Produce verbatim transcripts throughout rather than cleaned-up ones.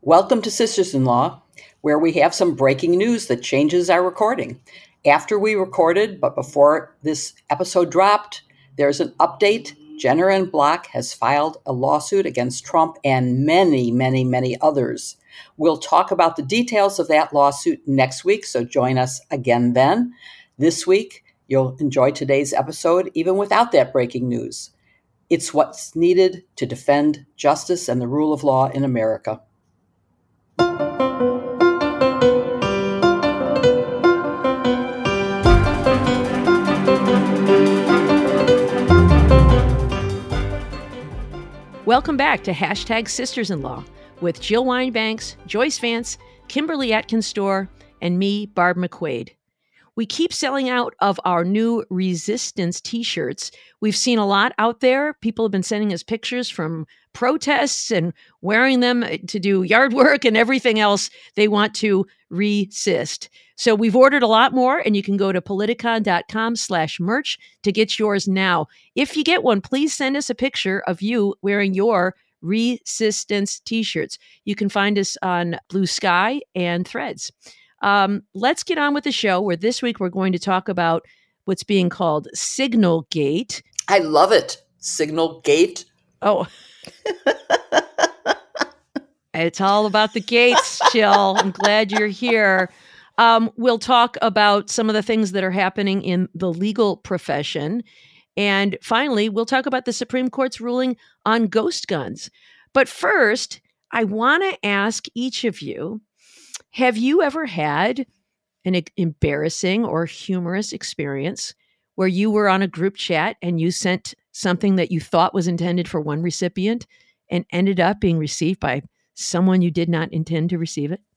Welcome to Sisters-in-Law, where we have some breaking news that changes our recording. After we recorded, but before this episode dropped, there's an update. Jenner and Block has filed a lawsuit against Trump and many, many, many others. We'll talk about the details of that lawsuit next week, so join us again then. This week, you'll enjoy today's episode even without that breaking news. It's what's needed to defend justice and the rule of law in America. Welcome back to Hashtag Sisters-in-Law with Jill Wine-Banks, Joyce Vance, Kimberly Atkins-Storr, and me, Barb McQuaid. We keep selling out of our new Resistance t-shirts. We've seen a lot out there. People have been sending us pictures from protests and wearing them to do yard work and everything else they want to resist. So we've ordered a lot more, and you can go to politicon.com slash merch to get yours now. If you get one, please send us a picture of you wearing your Resistance t-shirts. You can find us on Blue Sky and Threads. Um, let's get on with the show, where this week we're going to talk about what's being called Signal Gate. I love it. Signal Gate. Oh, it's all about the gates, Jill. I'm glad you're here. Um, we'll talk about some of the things that are happening in the legal profession. And finally, we'll talk about the Supreme Court's ruling on ghost guns. But first, I want to ask each of you, have you ever had an embarrassing or humorous experience where you were on a group chat and you sent something that you thought was intended for one recipient and ended up being received by someone you did not intend to receive it?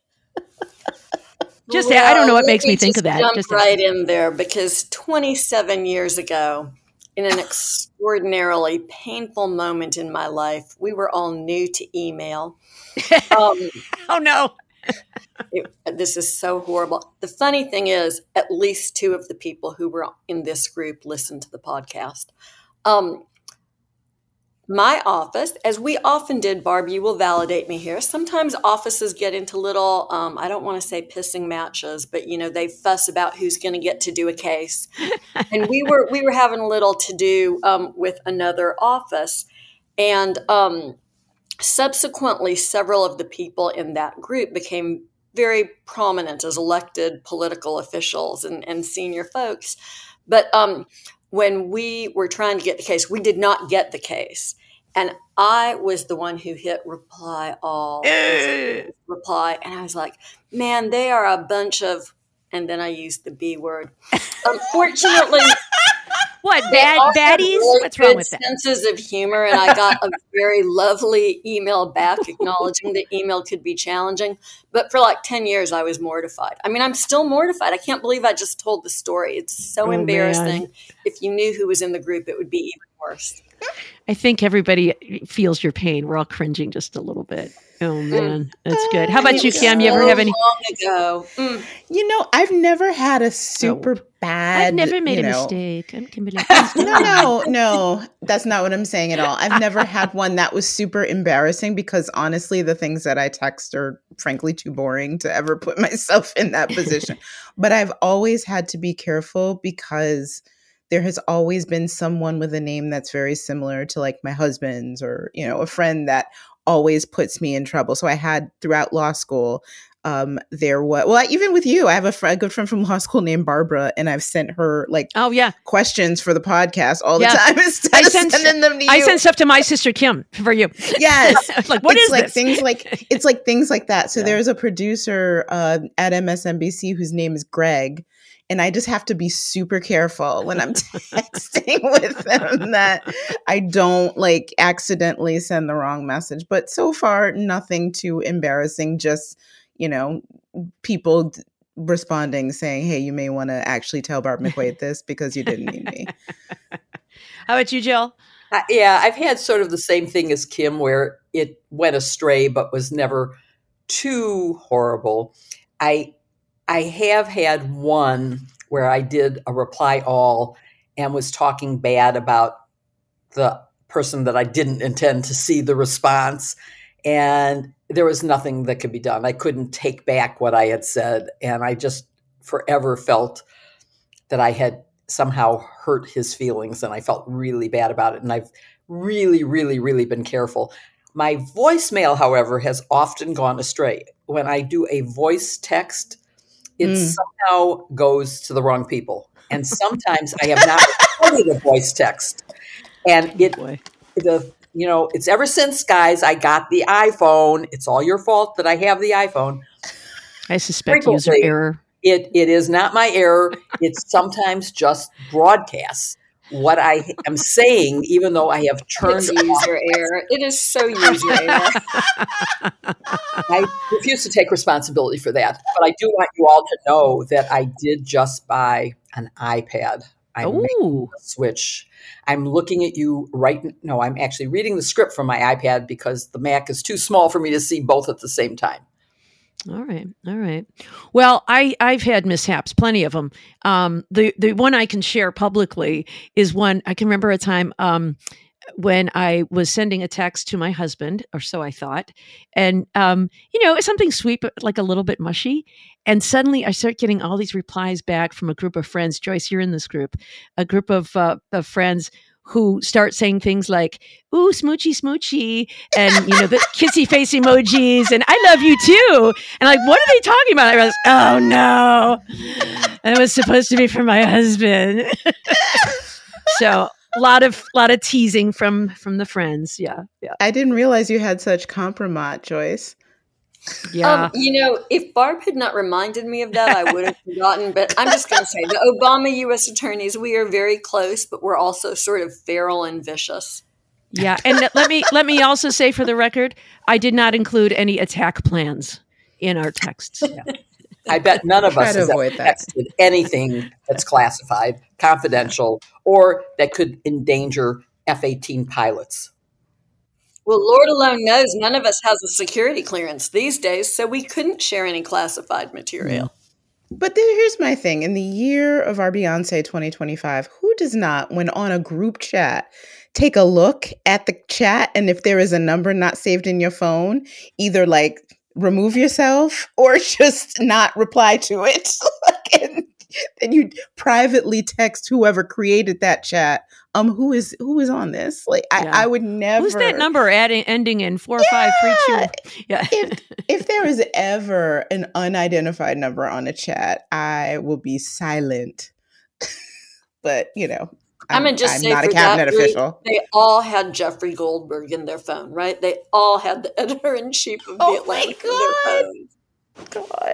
Just, well, I don't know what makes me, me think of that. Jump just right in there, because twenty-seven years ago, in an extraordinarily painful moment in my life, we were all new to email. Um, oh, no. it, this is so horrible. The funny thing is, at least two of the people who were in this group listened to the podcast. Um, my office, as we often did, Barb, you will validate me here. Sometimes offices get into little, um, I don't want to say pissing matches, but, you know, they fuss about who's going to get to do a case. And we were we were having a little to do um, with another office. And um, subsequently, several of the people in that group became very prominent as elected political officials and, and senior folks. But um, when we were trying to get the case, we did not get the case. And I was the one who hit reply all, reply. And I was like, man, they are a bunch of, and then I used the B word. Unfortunately, what, bad baddies? Really What's wrong with that? Senses of humor. And I got a very lovely email back acknowledging the email could be challenging. But for like ten years, I was mortified. I mean, I'm still mortified. I can't believe I just told the story. It's so oh, embarrassing. Man. If you knew who was in the group, it would be even worse. I think everybody feels your pain. We're all cringing just a little bit. Oh, man. That's good. How about you, Kim? You ever have any? Long ago. Mm. You know, I've never had a super oh, bad. I've never made you a know, mistake. I'm Kimberly. no, no, no. That's not what I'm saying at all. I've never had one that was super embarrassing, because honestly, the things that I text are frankly too boring to ever put myself in that position. But I've always had to be careful, because there has always been someone with a name that's very similar to like my husband's, or, you know, a friend that always puts me in trouble. So I had throughout law school, um, there was, well, even with you, I have a, fr- a good friend from law school named Barbara, and I've sent her like oh yeah questions for the podcast all yeah. the time instead I of send, sending them to you. I send stuff to my sister Kim for you. Yes. Like, what it's is like this? Things like, it's like things like that. So yeah. there's a producer uh, at M S N B C whose name is Greg. And I just have to be super careful when I'm texting with them that I don't like accidentally send the wrong message. But so far, nothing too embarrassing. Just, you know, people d- responding saying, hey, you may want to actually tell Barb McQuaid this because you didn't need me. How about you, Jill? Uh, yeah, I've had sort of the same thing as Kim, where it went astray but was never too horrible. I I have had one where I did a reply all and was talking bad about the person that I didn't intend to see the response. And there was nothing that could be done. I couldn't take back what I had said. And I just forever felt that I had somehow hurt his feelings, and I felt really bad about it. And I've really, really, really been careful. My voicemail, however, has often gone astray. When I do a voice text, it mm. somehow goes to the wrong people. And sometimes I have not recorded a voice text. And it, oh the, you know, it's ever since, guys, I got the iPhone. It's all your fault that I have the iPhone. I suspect user error. It It is not my error. It's sometimes just broadcasts what I am saying, even though I have turned it's user error. It is so user error. I refuse to take responsibility for that. But I do want you all to know that I did just buy an iPad. I'm making a switch. I'm looking at you right. No, I'm actually reading the script from my iPad because the Mac is too small for me to see both at the same time. All right. All right. Well, I, I've had mishaps, plenty of them. Um, the, the one I can share publicly is one, I can remember a time um, when I was sending a text to my husband, or so I thought. And, um, you know, it's something sweet, but like a little bit mushy. And suddenly I start getting all these replies back from a group of friends. Joyce, you're in this group, a group of, uh, of friends who start saying things like, ooh, smoochy, smoochy, and, you know, the kissy face emojis, and I love you too. And like, what are they talking about? I realized, oh no, that was supposed to be for my husband. So a lot of, lot of teasing from, from the friends. Yeah. Yeah. I didn't realize you had such compromise, Joyce. Yeah. Um, you know, if Barb had not reminded me of that, I would have forgotten. But I'm just going to say the Obama U S attorneys, we are very close, but we're also sort of feral and vicious. Yeah. And let me let me also say for the record, I did not include any attack plans in our texts. Yeah. I bet none of us has ever texted anything that's classified, confidential, or that could endanger F eighteen pilots. Well, Lord alone knows none of us has a security clearance these days, so we couldn't share any classified material. But then here's my thing. In the year of our Beyonce twenty twenty-five, who does not, when on a group chat, take a look at the chat, and if there is a number not saved in your phone, either like remove yourself or just not reply to it? And then you privately text whoever created that chat, um, who is who is on this? Like, I, yeah. I would never. Who's that number adding ending in four yeah. five three two? Yeah. if if there is ever an unidentified number on a chat, I will be silent. But you know, I'm, I'm just I'm say not for a cabinet that official. Group, they all had Jeffrey Goldberg in their phone, right? They all had the editor in chief of the oh Atlantic my in their phones. God.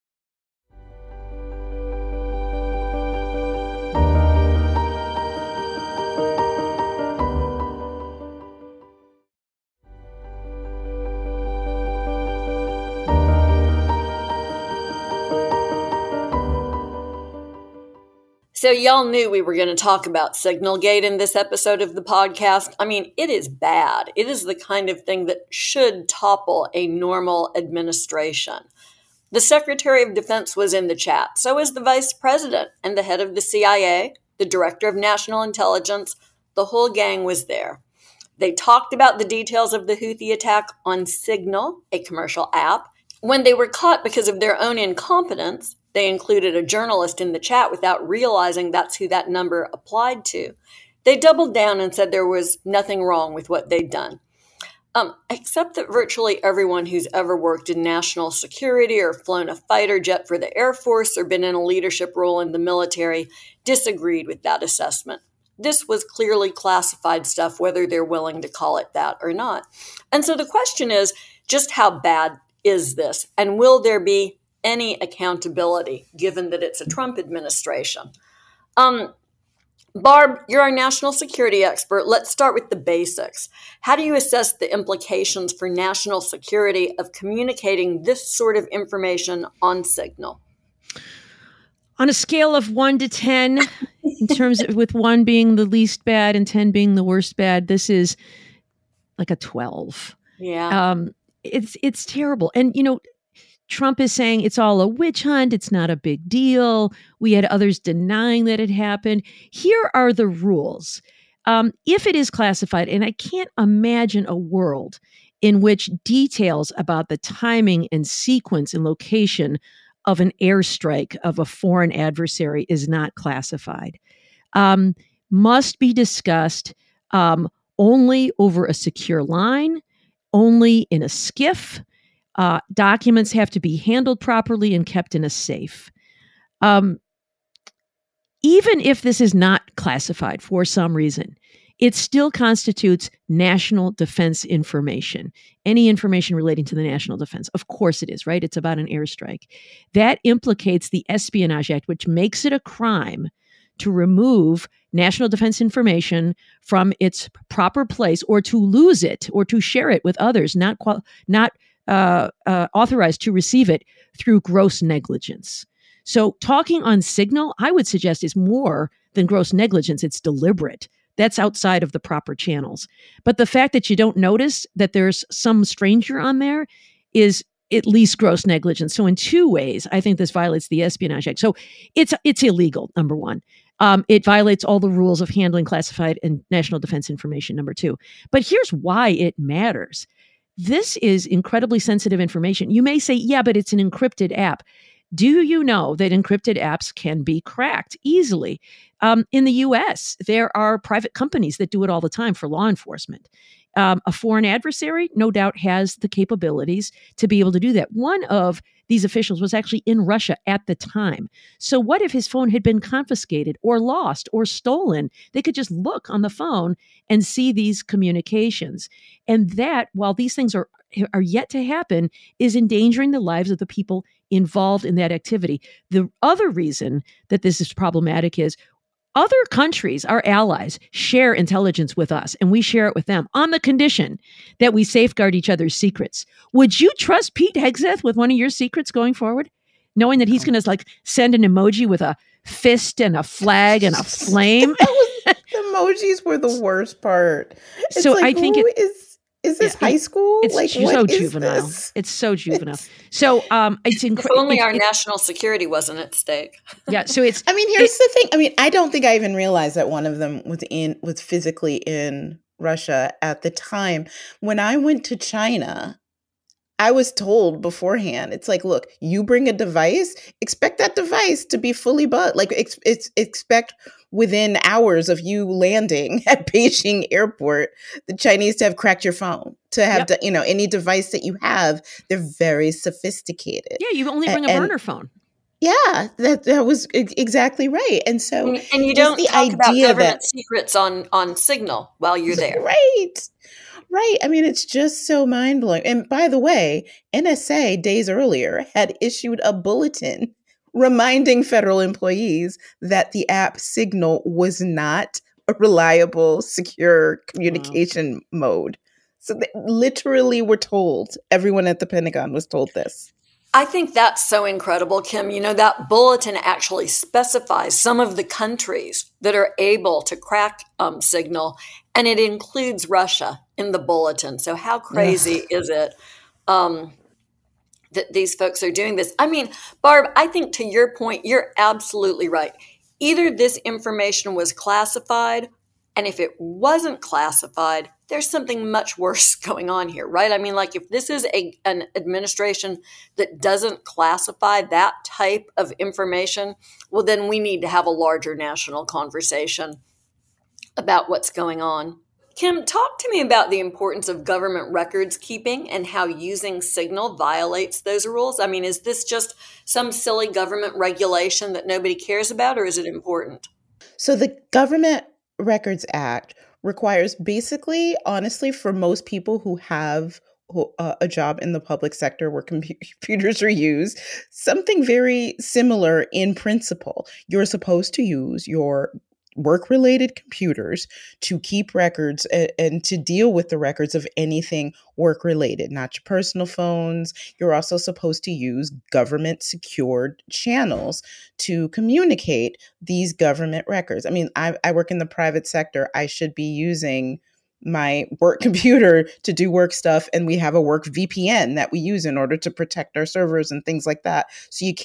So y'all knew we were going to talk about Signalgate in this episode of the podcast. I mean, it is bad. It is the kind of thing that should topple a normal administration. The Secretary of Defense was in the chat. So is the Vice President and the head of the C I A, the Director of National Intelligence. The whole gang was there. They talked about the details of the Houthi attack on Signal, a commercial app. When they were caught because of their own incompetence, they included a journalist in the chat without realizing that's who that number applied to. They doubled down and said there was nothing wrong with what they'd done. Um, except that virtually everyone who's ever worked in national security or flown a fighter jet for the Air Force or been in a leadership role in the military disagreed with that assessment. This was clearly classified stuff, whether they're willing to call it that or not. And so the question is, just how bad is this? And will there be any accountability, given that it's a Trump administration? Um, Barb, you're our national security expert. Let's start with the basics. How do you assess the implications for national security of communicating this sort of information on Signal? On a scale of one to ten, in terms of with one being the least bad and ten being the worst bad, this is like a twelve. Yeah. Um, it's it's terrible. And, you know, Trump is saying it's all a witch hunt. It's not a big deal. We had others denying that it happened. Here are the rules. Um, if it is classified, and I can't imagine a world in which details about the timing and sequence and location of an airstrike of a foreign adversary is not classified, um, must be discussed um, only over a secure line, only in a skiff. Uh, documents have to be handled properly and kept in a safe. Um, even if this is not classified for some reason, it still constitutes national defense information. Any information relating to the national defense. Of course it is, right? It's about an airstrike. That implicates the Espionage Act, which makes it a crime to remove national defense information from its proper place, or to lose it, or to share it with others not qual- not uh, uh, authorized to receive it through gross negligence. So talking on signal, I would suggest, is more than gross negligence. It's deliberate. That's outside of the proper channels. But the fact that you don't notice that there's some stranger on there is at least gross negligence. So in two ways, I think this violates the Espionage Act. So it's it's illegal, number one. Um, it violates all the rules of handling classified and national defense information, number two. But here's why it matters. This is incredibly sensitive information. You may say, yeah, but it's an encrypted app. Do you know that encrypted apps can be cracked easily? Um, in the U S, there are private companies that do it all the time for law enforcement. Um, a foreign adversary, no doubt, has the capabilities to be able to do that. One of these officials was actually in Russia at the time. So what if his phone had been confiscated or lost or stolen? They could just look on the phone and see these communications. And that, while these things are are yet to happen, is endangering the lives of the people involved in that activity. The other reason that this is problematic is other countries, our allies, share intelligence with us, and we share it with them on the condition that we safeguard each other's secrets. Would you trust Pete Hegseth with one of your secrets going forward, knowing that he's going to like send an emoji with a fist and a flag and a flame? was, the emojis were the worst part. It's so like, I think who it is. Is this yeah, high school? It's like, so what juvenile. This? It's so juvenile. It's, so um, it's incredible. If only it, our it, national security wasn't at stake. Yeah. So it's. I mean, here's it, the thing. I mean, I don't think I even realized that one of them was in was physically in Russia at the time. When I went to China, I was told beforehand, it's like, look, you bring a device, expect that device to be fully bugged. Like, it's, it's expect within hours of you landing at Beijing Airport, the Chinese to have cracked your phone, to have, yep. to, you know, any device that you have, they're very sophisticated. Yeah, you only bring a and, burner phone. Yeah, that that was exactly right. And so, and, and you don't the talk idea about government that, secrets on on Signal while you're there, right? Right. I mean, it's just so mind blowing. And by the way, N S A days earlier had issued a bulletin reminding federal employees that the app Signal was not a reliable, secure communication wow. mode. So they literally were told, everyone at the Pentagon was told this. I think that's so incredible, Kim. You know, that bulletin actually specifies some of the countries that are able to crack um, Signal, and it includes Russia in the bulletin. So how crazy is it um, that these folks are doing this? I mean, Barb, I think to your point, you're absolutely right. Either this information was classified, and if it wasn't classified, there's something much worse going on here, right? I mean, like if this is a an administration that doesn't classify that type of information, well, then we need to have a larger national conversation about what's going on. Kim, talk to me about the importance of government records keeping and how using Signal violates those rules. I mean, is this just some silly government regulation that nobody cares about, or is it important? So the Government Records Act requires basically, honestly, for most people who have uh, a job in the public sector where com- computers are used, something very similar in principle. You're supposed to use your work-related computers to keep records and, and to deal with the records of anything work-related, not your personal phones. You're also supposed to use government-secured channels to communicate these government records. I mean, I, I work in the private sector. I should be using my work computer to do work stuff, and we have a work V P N that we use in order to protect our servers and things like that. So you can't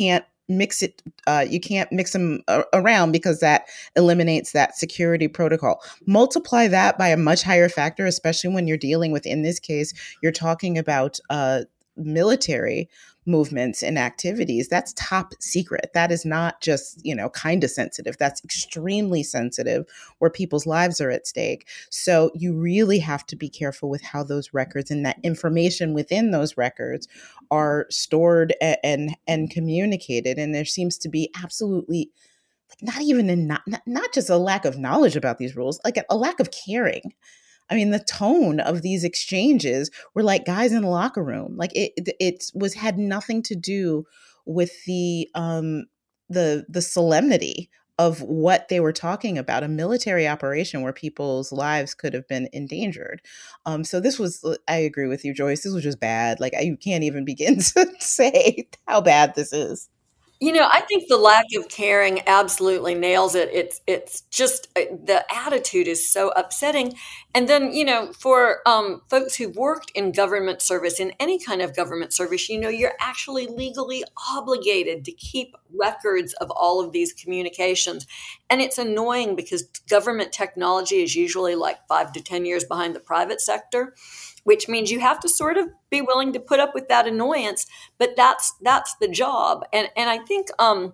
mix it, uh, you can't mix them a- around because that eliminates that security protocol. Multiply that by a much higher factor, especially when you're dealing with, in this case, you're talking about uh, military movements and activities. That's top secret. That is not just, you know, kind of sensitive. That's extremely sensitive, where people's lives are at stake. So you really have to be careful with how those records and that information within those records are stored and and, and communicated. And there seems to be absolutely like not even a not, not not just a lack of knowledge about these rules, like a, a lack of caring. I mean, the tone of these exchanges were like guys in a locker room. Like it, it, it was had nothing to do with the um, the the solemnity of what they were talking about, a military operation where people's lives could have been endangered. Um, so this was, I agree with you, Joyce. This was just bad. Like I, you can't even begin to say how bad this is. You know, I think the lack of caring absolutely nails it. It's it's just uh, the attitude is so upsetting. And then, you know, for um, folks who've worked in government service, in any kind of government service, you know, you're actually legally obligated to keep records of all of these communications. And it's annoying because government technology is usually like five to ten years behind the private sector, which means you have to sort of be willing to put up with that annoyance. But that's that's the job. And and I think, um,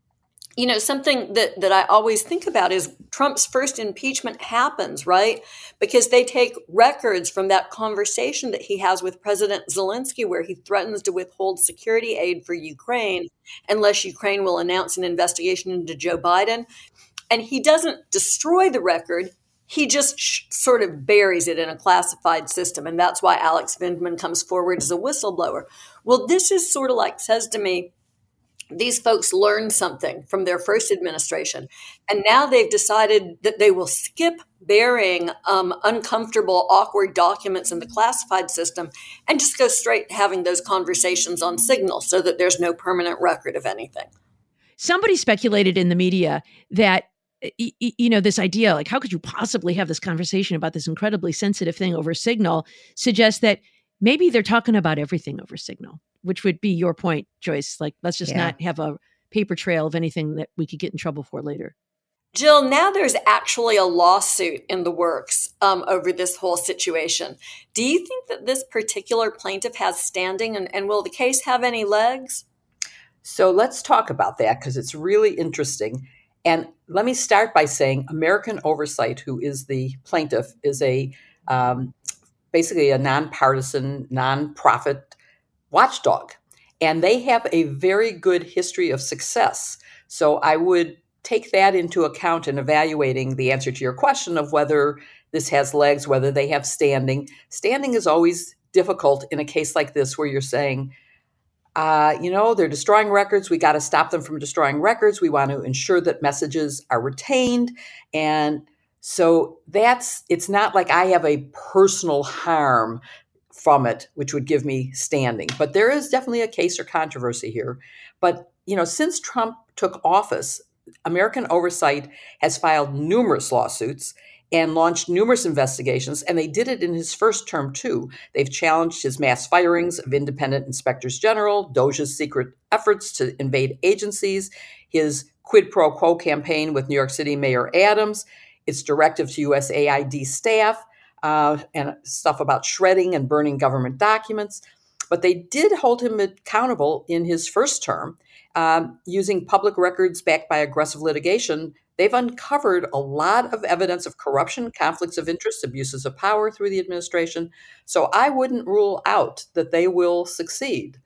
you know, something that, that I always think about is Trump's first impeachment happens, right? Because they take records from that conversation that he has with President Zelensky, where he threatens to withhold security aid for Ukraine unless Ukraine will announce an investigation into Joe Biden. And he doesn't destroy the record. He just sh- sort of buries it in a classified system. And that's why Alex Vindman comes forward as a whistleblower. Well, this is sort of like says to me, these folks learned something from their first administration. And now they've decided that they will skip burying um, uncomfortable, awkward documents in the classified system and just go straight to having those conversations on Signal so that there's no permanent record of anything. Somebody speculated in the media that you know, this idea, like, how could you possibly have this conversation about this incredibly sensitive thing over Signal, suggests that maybe they're talking about everything over Signal, which would be your point, Joyce. Like, let's just yeah. not have a paper trail of anything that we could get in trouble for later. Jill, now there's actually a lawsuit in the works um, over this whole situation. Do you think that this particular plaintiff has standing, and, and will the case have any legs? So let's talk about that, because it's really interesting. And let me start by saying American Oversight, who is the plaintiff, is a um, basically a nonpartisan, nonprofit watchdog. And they have a very good history of success. So I would take that into account in evaluating the answer to your question of whether this has legs, whether they have standing. Standing is always difficult in a case like this where you're saying, Uh, you know, they're destroying records. We got to stop them from destroying records. We want to ensure that messages are retained. And so that's, it's not like I have a personal harm from it, which would give me standing. But there is definitely a case or controversy here. But, you know, since Trump took office, American Oversight has filed numerous lawsuits and launched numerous investigations, and they did it in his first term, too. They've challenged his mass firings of independent inspectors general, DOJ's secret efforts to invade agencies, his quid pro quo campaign with New York City Mayor Adams, its directive to U S A I D staff, uh, and stuff about shredding and burning government documents. But they did hold him accountable in his first term, um, using public records backed by aggressive litigation. They've uncovered a lot of evidence of corruption, conflicts of interest, abuses of power through the administration. So I wouldn't rule out that they will succeed.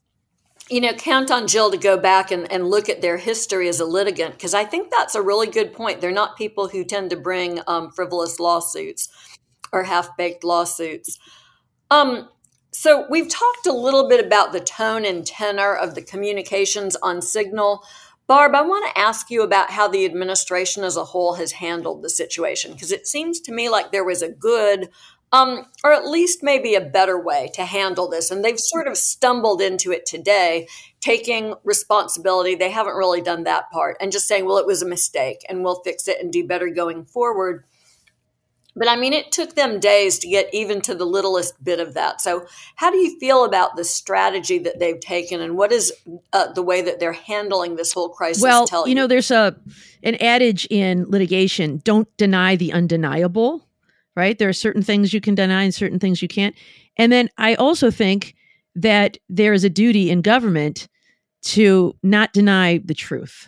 You know, count on Jill to go back and, and look at their history as a litigant, because I think that's a really good point. They're not people who tend to bring um, frivolous lawsuits or half-baked lawsuits. Um, so we've talked a little bit about the tone and tenor of the communications on Signal. Barb, I want to ask you about how the administration as a whole has handled the situation, because it seems to me like there was a good, um, or at least maybe a better way to handle this. And they've sort of stumbled into it today, taking responsibility. They haven't really done that part and just saying, well, it was a mistake and we'll fix it and do better going forward. But I mean, it took them days to get even to the littlest bit of that. So how do you feel about the strategy that they've taken, and what is uh, the way that they're handling this whole crisis? Well, tell you know, there's a an adage in litigation, don't deny the undeniable, right? There are certain things you can deny and certain things you can't. And then I also think that there is a duty in government to not deny the truth.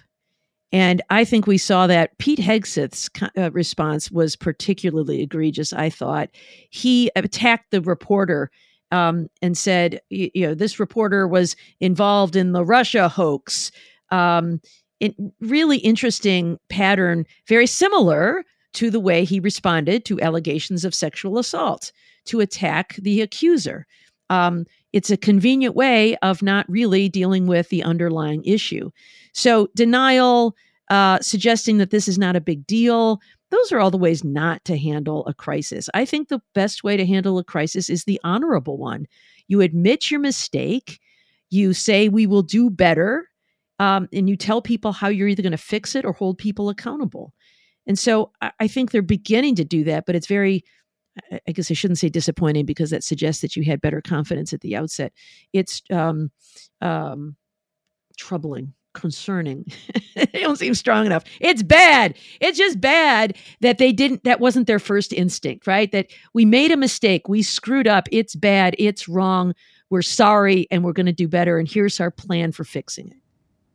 And I think we saw that Pete Hegseth's uh, response was particularly egregious, I thought. He attacked the reporter um, and said, you, you know, this reporter was involved in the Russia hoax. Um, it, really interesting pattern, very similar to the way he responded to allegations of sexual assault, to attack the accuser. Um, it's a convenient way of not really dealing with the underlying issue. So denial, uh, suggesting that this is not a big deal, those are all the ways not to handle a crisis. I think the best way to handle a crisis is the honorable one. You admit your mistake, you say we will do better, um, and you tell people how you're either going to fix it or hold people accountable. And so I, I think they're beginning to do that, but it's very, I guess I shouldn't say disappointing because that suggests that you had better confidence at the outset. It's um, um, troubling, concerning. They don't seem strong enough. It's bad. It's just bad that they didn't, that wasn't their first instinct, right? That we made a mistake. We screwed up. It's bad. It's wrong. We're sorry and we're going to do better. And here's our plan for fixing it.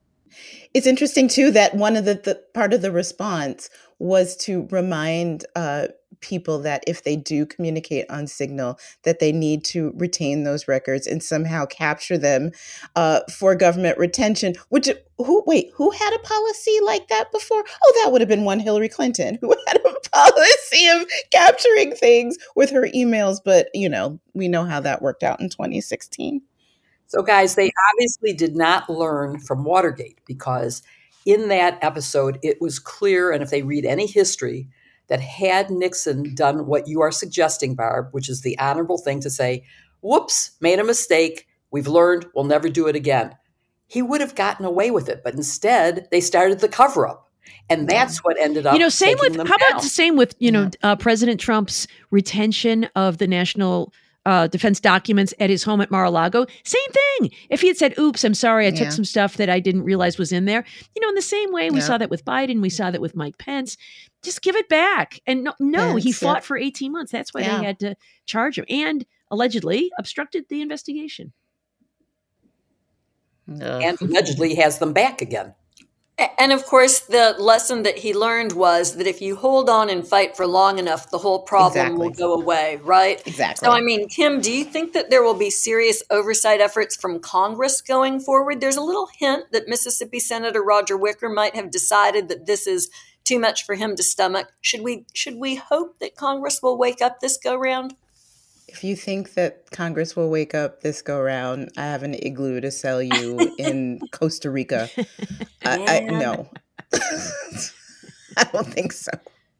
It's interesting, too, that one of the, the part of the response was to remind uh, people that if they do communicate on Signal, that they need to retain those records and somehow capture them uh, for government retention. Which, who, wait, who had a policy like that before? Oh, that would have been one Hillary Clinton, who had a policy of capturing things with her emails. But, you know, we know how that worked out in twenty sixteen. So, guys, they obviously did not learn from Watergate, because in that episode, it was clear, and if they read any history, that had Nixon done what you are suggesting, Barb, which is the honorable thing to say, whoops, made a mistake, we've learned, we'll never do it again, he would have gotten away with it. But instead, they started the cover-up. And that's what ended up. You know, same with, how down. about the same with, you know, uh, President Trump's retention of the national Uh, defense documents at his home at Mar-a-Lago? Same thing. If he had said, oops, I'm sorry, I took Yeah. some stuff that I didn't realize was in there. You know, in the same way, we Yeah. saw that with Biden. We saw that with Mike Pence. Just give it back. And no, no Pence, he fought yeah. for eighteen months. That's why Yeah. they had to charge him and allegedly obstructed the investigation. Ugh. And allegedly has them back again. And of course, the lesson that he learned was that if you hold on and fight for long enough, the whole problem Exactly. will go away, right? Exactly. So, I mean, Kim, do you think that there will be serious oversight efforts from Congress going forward? There's a little hint that Mississippi Senator Roger Wicker might have decided that this is too much for him to stomach. Should we should we hope that Congress will wake up this go round? If you think that Congress will wake up this go round, I have an igloo to sell you in Costa Rica. I, I Yeah. no, I don't think so.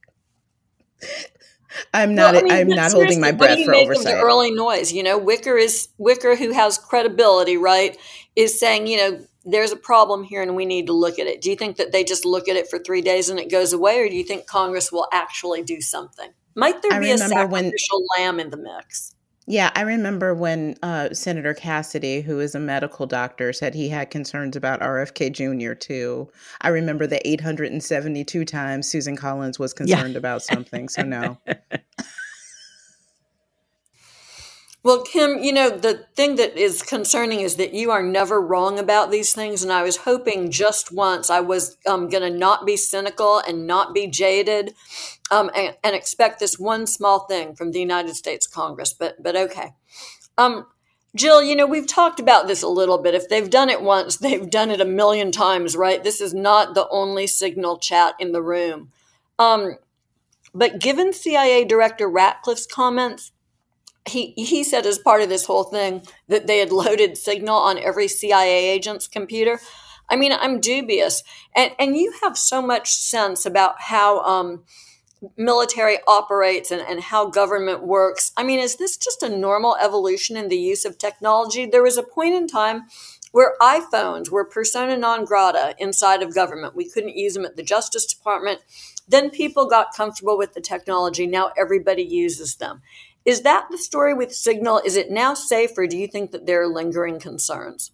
I'm not. Well, I mean, I'm but not holding my seriously, what breath do you for make of oversight. the early noise? You know, Wicker is Wicker, who has credibility, right? Is saying, you know, there's a problem here and we need to look at it. Do you think that they just look at it for three days and it goes away, or do you think Congress will actually do something? Might there I be a remember when- sacrificial lamb in the mix? Yeah, I remember when uh, Senator Cassidy, who is a medical doctor, said he had concerns about R F K Junior too. I remember the eight hundred seventy-two times Susan Collins was concerned Yeah. about something. So no. Well, Kim, you know, the thing that is concerning is that you are never wrong about these things. And I was hoping just once I was um, going to not be cynical and not be jaded um, and, and expect this one small thing from the United States Congress. But but okay. Um, Jill, you know, we've talked about this a little bit. If they've done it once, they've done it a million times, right? This is not the only Signal chat in the room. Um, but given C I A Director Ratcliffe's comments, He he said as part of this whole thing that they had loaded Signal on every C I A agent's computer. I mean, I'm dubious. And and you have so much sense about how um, military operates and, and how government works. I mean, is this just a normal evolution in the use of technology? There was a point in time where iPhones were persona non grata inside of government. We couldn't use them at the Justice Department. Then people got comfortable with the technology. Now everybody uses them. Is that the story with Signal? Is it now safe, or do you think that there are lingering concerns?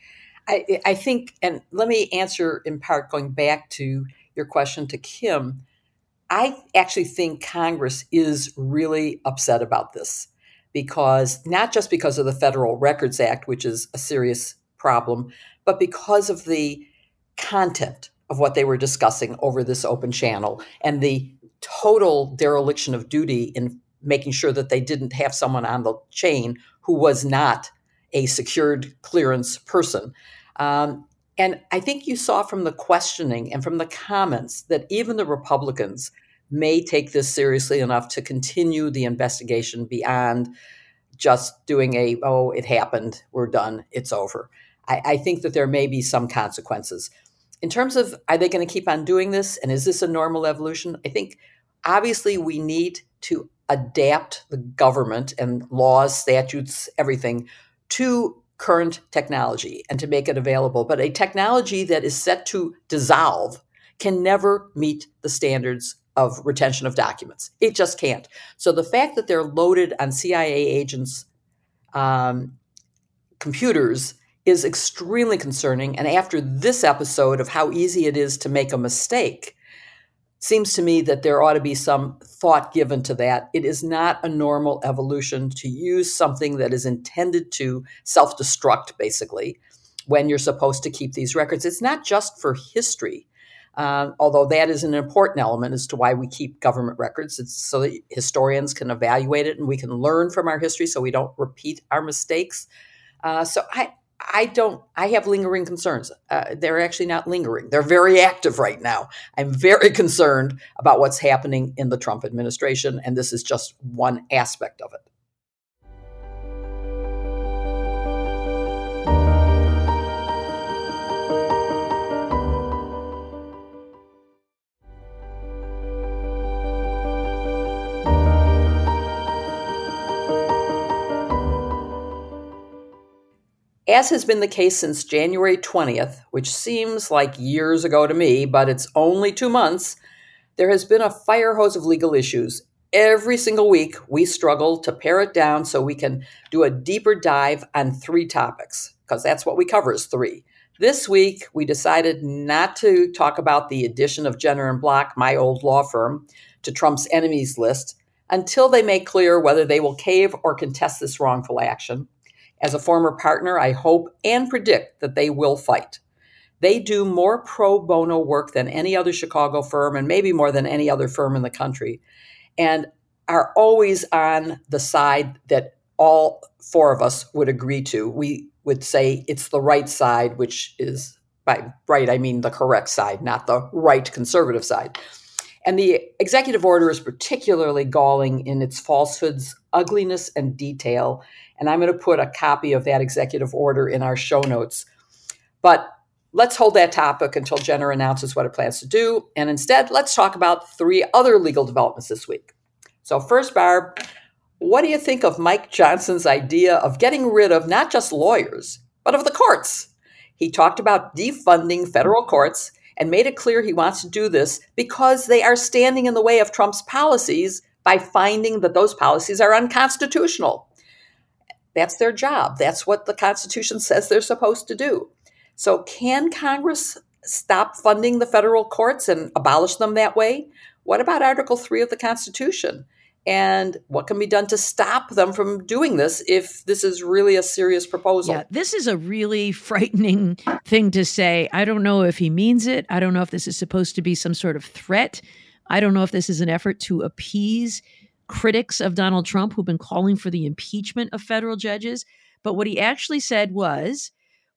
I, I think, and let me answer in part going back to your question to Kim. I actually think Congress is really upset about this, because not just because of the Federal Records Act, which is a serious problem, but because of the content of what they were discussing over this open channel and the total dereliction of duty in making sure that they didn't have someone on the chain who was not a secured clearance person. Um, and I think you saw from the questioning and from the comments that even the Republicans may take this seriously enough to continue the investigation beyond just doing a, oh, it happened, we're done, it's over. I, I think that there may be some consequences. In terms of, are they going to keep on doing this? And is this a normal evolution? I think obviously we need to adapt the government and laws, statutes, everything to current technology and to make it available. But a technology that is set to dissolve can never meet the standards of retention of documents. It just can't. So the fact that they're loaded on C I A agents' um, computers is extremely concerning. And after this episode of how easy it is to make a mistake, seems to me that there ought to be some thought given to that. It is not a normal evolution to use something that is intended to self-destruct, basically, when you're supposed to keep these records. It's not just for history, uh, although that is an important element as to why we keep government records. It's so that historians can evaluate it and we can learn from our history so we don't repeat our mistakes. Uh, so I I don't, I have lingering concerns. Uh, they're actually not lingering. They're very active right now. I'm very concerned about what's happening in the Trump administration, and this is just one aspect of it. As has been the case since January twentieth, which seems like years ago to me, but it's only two months, there has been a fire hose of legal issues. Every single week, we struggle to pare it down so we can do a deeper dive on three topics, because that's what we cover is three. This week, we decided not to talk about the addition of Jenner and Block, my old law firm, to Trump's enemies list until they make clear whether they will cave or contest this wrongful action. As a former partner, I hope and predict that they will fight. They do more pro bono work than any other Chicago firm and maybe more than any other firm in the country, and are always on the side that all four of us would agree to. We would say it's the right side, which is, by right, I mean the correct side, not the right conservative side. And the executive order is particularly galling in its falsehoods, ugliness, and detail. And I'm going to put a copy of that executive order in our show notes. But let's hold that topic until Jenner announces what it plans to do. And instead, let's talk about three other legal developments this week. So first, Barb, what do you think of Mike Johnson's idea of getting rid of not just lawyers, but of the courts? He talked about defunding federal courts and made it clear he wants to do this because they are standing in the way of Trump's policies by finding that those policies are unconstitutional. That's their job. That's what the Constitution says they're supposed to do. So can Congress stop funding the federal courts and abolish them that way? What about Article three of the Constitution? And what can be done to stop them from doing this if this is really a serious proposal? Yeah, this is a really frightening thing to say. I don't know if he means it. I don't know if this is supposed to be some sort of threat. I don't know if this is an effort to appease critics of Donald Trump who've been calling for the impeachment of federal judges. But what he actually said was,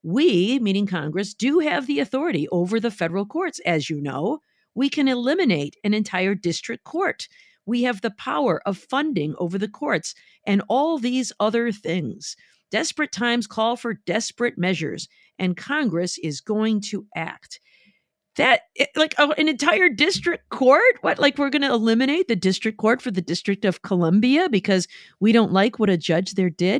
we, meaning Congress, do have the authority over the federal courts. As you know, we can eliminate an entire district court. We have the power of funding over the courts and all these other things. Desperate times call for desperate measures, and Congress is going to act. That, like, oh, an entire district court? What, like we're going to eliminate the district court for the District of Columbia because we don't like what a judge there did?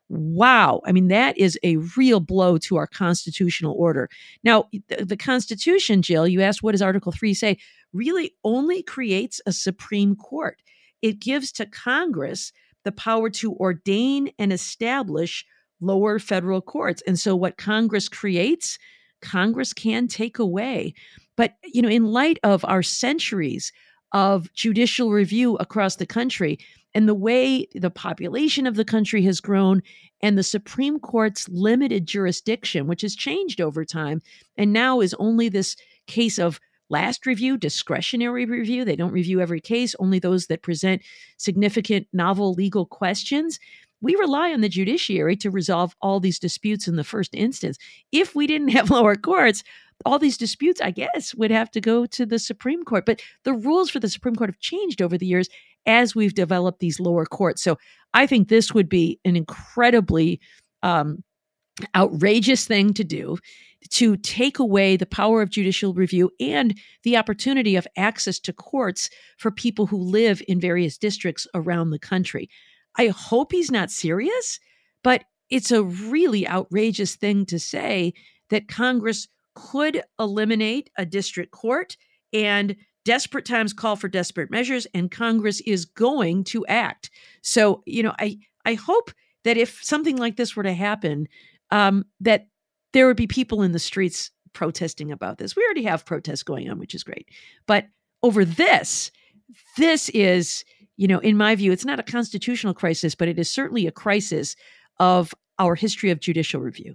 Wow. I mean, that is a real blow to our constitutional order. Now, the, the Constitution, Jill, you asked, what does Article three say? really only creates a Supreme Court. It gives to Congress the power to ordain and establish lower federal courts. And so what Congress creates, Congress can take away. But, you know, in light of our centuries of judicial review across the country and the way the population of the country has grown and the Supreme Court's limited jurisdiction, which has changed over time and now is only this case of last review, discretionary review. They don't review every case, only those that present significant novel legal questions. We rely on the judiciary to resolve all these disputes in the first instance. If we didn't have lower courts, all these disputes, I guess, would have to go to the Supreme Court. But the rules for the Supreme Court have changed over the years as we've developed these lower courts. So I think this would be an incredibly um, outrageous thing to do, to take away the power of judicial review and the opportunity of access to courts for people who live in various districts around the country. I hope he's not serious, but it's a really outrageous thing to say that Congress could eliminate a district court, and desperate times call for desperate measures, and Congress is going to act. So, you know, I, I hope that if something like this were to happen, um, that there would be people in the streets protesting about this. We already have protests going on, which is great. But over this, this is, you know, in my view, it's not a constitutional crisis, but it is certainly a crisis of our history of judicial review.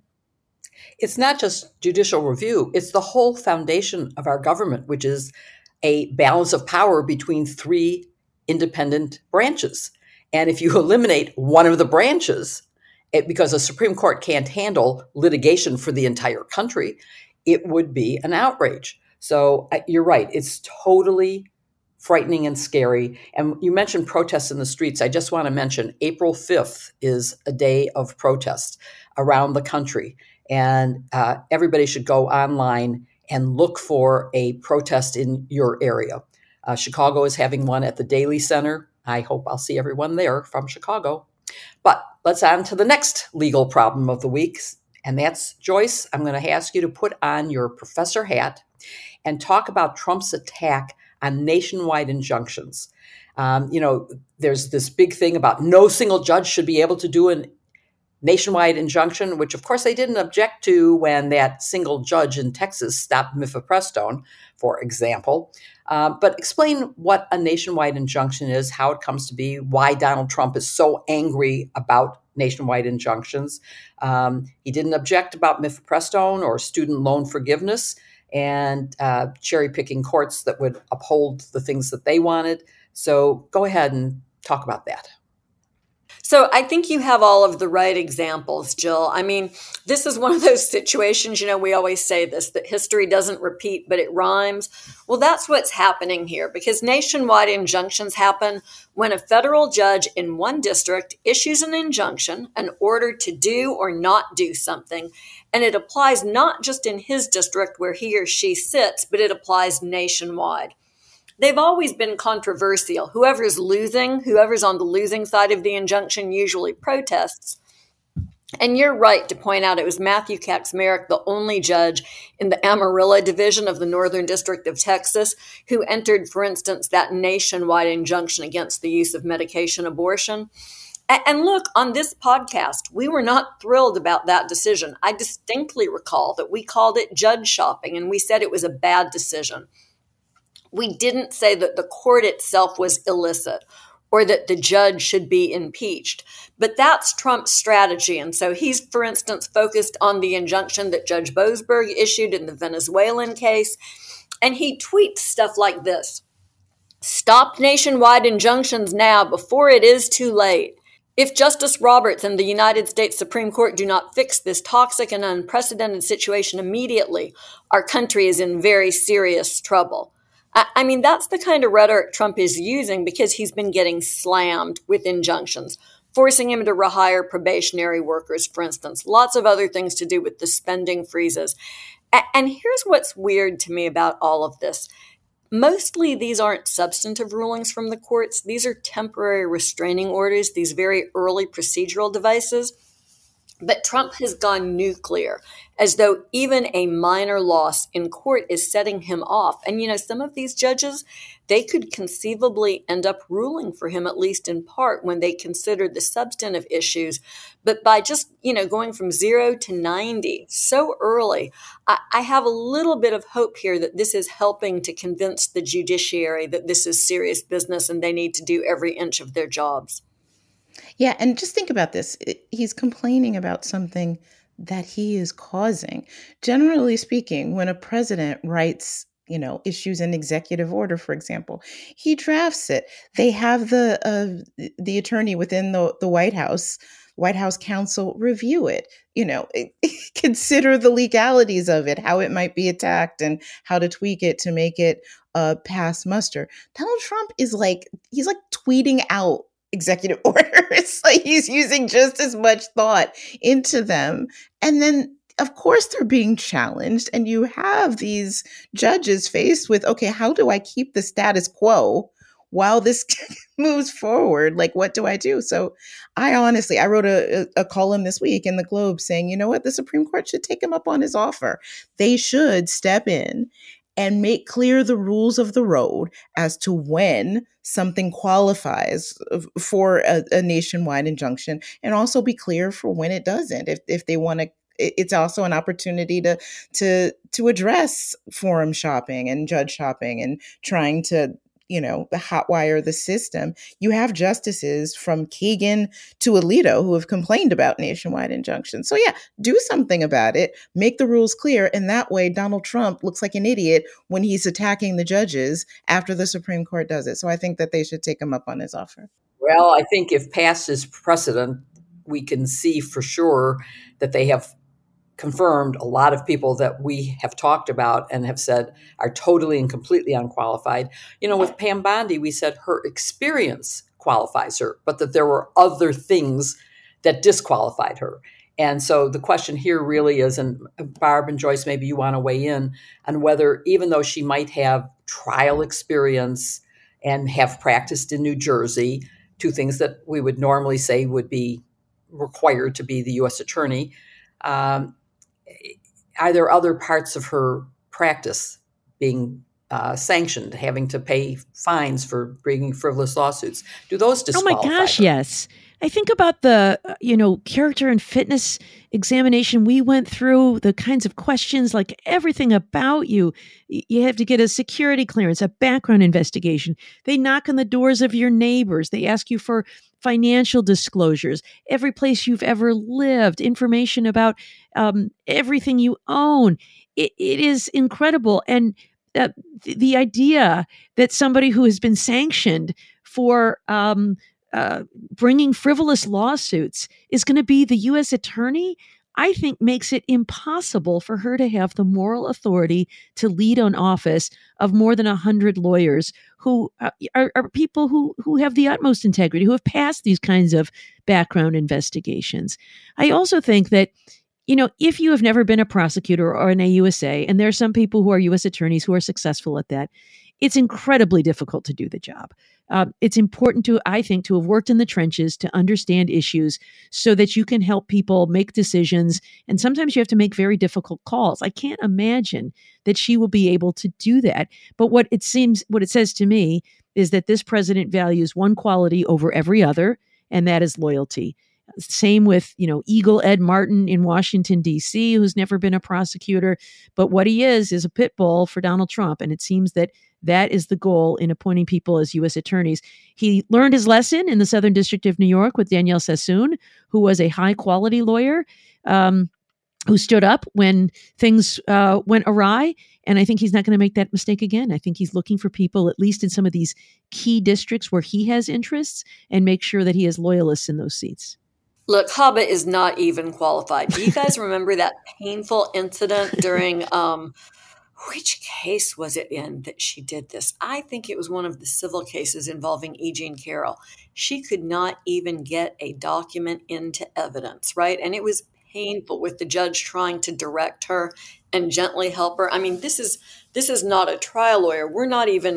It's not just judicial review. It's the whole foundation of our government, which is a balance of power between three independent branches. And if you eliminate one of the branches, it, because the Supreme Court can't handle litigation for the entire country, it would be an outrage. So uh, you're right. It's totally frightening and scary. And you mentioned protests in the streets. I just want to mention April fifth is a day of protest around the country. And uh, everybody should go online and look for a protest in your area. Uh, Chicago is having one at the Daly Center. I hope I'll see everyone there from Chicago. But let's on to the next legal problem of the week. And that's, Joyce, I'm going to ask you to put on your professor hat and talk about Trump's attack on nationwide injunctions. Um, you know, there's this big thing about no single judge should be able to do an nationwide injunction, which of course they didn't object to when that single judge in Texas stopped mifepristone, for example. Uh, but explain what a nationwide injunction is, how it comes to be, why Donald Trump is so angry about nationwide injunctions. Um, he didn't object about mifepristone or student loan forgiveness and uh, cherry-picking courts that would uphold the things that they wanted. So go ahead and talk about that. So I think you have all of the right examples, Jill. I mean, this is one of those situations, you know, we always say this, that history doesn't repeat, but it rhymes. Well, that's what's happening here, because nationwide injunctions happen when a federal judge in one district issues an injunction, an order to do or not do something, and it applies not just in his district where he or she sits, but it applies nationwide. They've always been controversial. Whoever's losing, whoever's on the losing side of the injunction usually protests. And you're right to point out it was Matthew Kacsmaryk, the only judge in the Amarillo division of the Northern District of Texas, who entered, for instance, that nationwide injunction against the use of medication abortion. And look, on this podcast, we were not thrilled about that decision. I distinctly recall that we called it judge shopping, and we said it was a bad decision. We didn't say that the court itself was illicit or that the judge should be impeached. But that's Trump's strategy. And so he's, for instance, focused on the injunction that Judge Boasberg issued in the Venezuelan case. And he tweets stuff like this: "Stop nationwide injunctions now before it is too late. If Justice Roberts and the United States Supreme Court do not fix this toxic and unprecedented situation immediately, our country is in very serious trouble." I mean, that's the kind of rhetoric Trump is using because he's been getting slammed with injunctions, forcing him to rehire probationary workers, for instance, lots of other things to do with the spending freezes. And here's what's weird to me about all of this. Mostly these aren't substantive rulings from the courts. These are temporary restraining orders, these very early procedural devices. But Trump has gone nuclear, as though even a minor loss in court is setting him off. And, you know, some of these judges, they could conceivably end up ruling for him, at least in part, when they consider the substantive issues. But by just, you know, going from zero to ninety so early, I, I have a little bit of hope here that this is helping to convince the judiciary that this is serious business and they need to do every inch of their jobs. Yeah, and just think about this. He's complaining about something that he is causing. Generally speaking, when a president writes, you know, issues an executive order, for example, he drafts it. They have the uh, the attorney within the, the White House, White House counsel review it, you know, consider the legalities of it, how it might be attacked and how to tweak it to make it uh, pass muster. Donald Trump is like, he's like tweeting out executive orders. Like he's using just as much thought into them. And then, of course, they're being challenged. And you have these judges faced with, okay, how do I keep the status quo while this moves forward? Like, what do I do? So I honestly, I wrote a, a column this week in the Globe saying, you know what, the Supreme Court should take him up on his offer. They should step in and make clear the rules of the road as to when something qualifies for a, a nationwide injunction, and also be clear for when it doesn't. If if they want to, it's also an opportunity to to to address forum shopping and judge shopping and trying to, you know, hotwire the system. You have justices from Kagan to Alito who have complained about nationwide injunctions. So yeah, do something about it, make the rules clear. And that way, Donald Trump looks like an idiot when he's attacking the judges after the Supreme Court does it. So I think that they should take him up on his offer. Well, I think if past is precedent, we can see for sure that they have confirmed a lot of people that we have talked about and have said are totally and completely unqualified. You know, with Pam Bondi, we said her experience qualifies her, but that there were other things that disqualified her. And so the question here really is, and Barb and Joyce, maybe you want to weigh in on whether, even though she might have trial experience and have practiced in New Jersey, two things that we would normally say would be required to be the U S attorney, um, are there other parts of her practice being uh, sanctioned, having to pay fines for bringing frivolous lawsuits? Do those disqualify Oh my gosh, her? yes. I think about the, you know, character and fitness examination we went through, the kinds of questions, like everything about you. You have to get a security clearance, a background investigation. They knock on the doors of your neighbors. They ask you for financial disclosures, every place you've ever lived, information about um, everything you own. It, it is incredible. And uh, the, the idea that somebody who has been sanctioned for um, uh, bringing frivolous lawsuits is going to be the U S attorney, I think makes it impossible for her to have the moral authority to lead an office of more than one hundred lawyers who uh, are, are people who, who have the utmost integrity, who have passed these kinds of background investigations. I also think that, you know, if you have never been a prosecutor or an A U S A, and there are some people who are U S attorneys who are successful at that, it's incredibly difficult to do the job. Uh, it's important to, I think, to have worked in the trenches, to understand issues so that you can help people make decisions. And sometimes you have to make very difficult calls. I can't imagine that she will be able to do that. But what it seems, what it says to me is that this president values one quality over every other, and that is loyalty. Same with, you know, Eagle Ed Martin in Washington, D C, who's never been a prosecutor. But what he is, is a pit bull for Donald Trump. And it seems that that is the goal in appointing people as U S attorneys. He learned his lesson in the Southern District of New York with Danielle Sassoon, who was a high quality lawyer, um, who stood up when things uh, went awry. And I think he's not going to make that mistake again. I think he's looking for people, at least in some of these key districts where he has interests, and make sure that he has loyalists in those seats. Look, Haba is not even qualified. Do you guys remember that painful incident during, um, which case was it in that she did this? I think it was one of the civil cases involving E. Jean Carroll. She could not even get a document into evidence, right? And it was painful, with the judge trying to direct her and gently help her. I mean, this is this is not a trial lawyer. We're not even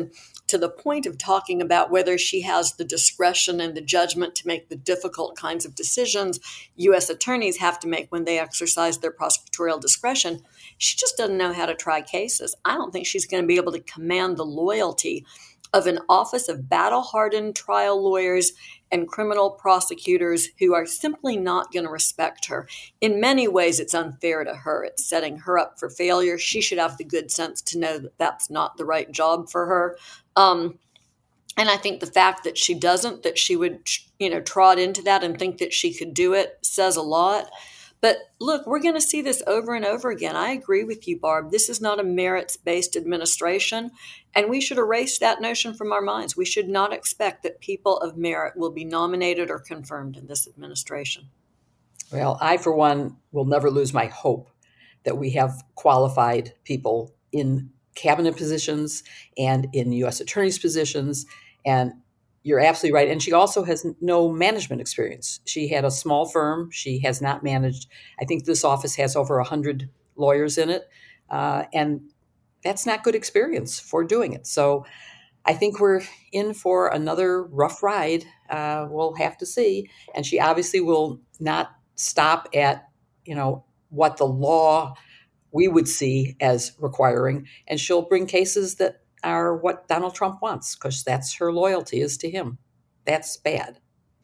to the point of talking about whether she has the discretion and the judgment to make the difficult kinds of decisions U S attorneys have to make when they exercise their prosecutorial discretion, she just doesn't know how to try cases. I don't think she's going to be able to command the loyalty of an office of battle-hardened trial lawyers and criminal prosecutors who are simply not going to respect her. In many ways, it's unfair to her. It's setting her up for failure. She should have the good sense to know that that's not the right job for her. Um, and I think the fact that she doesn't, that she would, you know, trot into that and think that she could do it says a lot. But look, we're going to see this over and over again. I agree with you, Barb. This is not a merits-based administration, and we should erase that notion from our minds. We should not expect that people of merit will be nominated or confirmed in this administration. Well, I, for one, will never lose my hope that we have qualified people in cabinet positions and in U S attorneys' positions. And you're absolutely right. And she also has no management experience. She had a small firm. She has not managed. I think this office has over one hundred lawyers in it. Uh, and that's not good experience for doing it. So I think we're in for another rough ride. Uh, we'll have to see. And she obviously will not stop at, you know, what the law we would see as requiring. And she'll bring cases that are what Donald Trump wants, because that's her loyalty is to him. That's bad.